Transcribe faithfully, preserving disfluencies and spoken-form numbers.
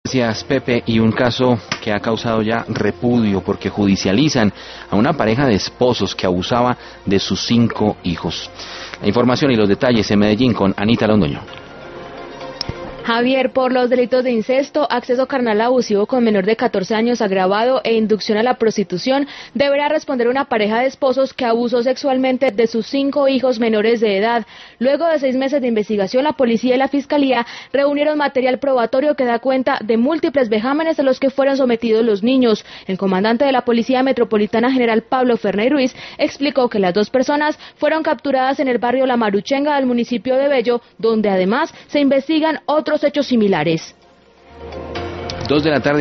Gracias, Pepe. Y un caso que ha causado ya repudio porque judicializan a una pareja de esposos que abusaba de sus cinco hijos. La información y los detalles en Medellín con Anita Londoño. Javier, por los delitos de incesto, acceso carnal abusivo con menor de catorce años agravado e inducción a la prostitución, deberá responder una pareja de esposos que abusó sexualmente de sus cinco hijos menores de edad. Luego de seis meses de investigación, la policía y la fiscalía reunieron material probatorio que da cuenta de múltiples vejámenes a los que fueron sometidos los niños. El comandante de la Policía Metropolitana, general Pablo Ferney Ruiz, explicó que las dos personas fueron capturadas en el barrio La Maruchenga del municipio de Bello, donde además se investigan otros hechos similares. Dos de la tarde.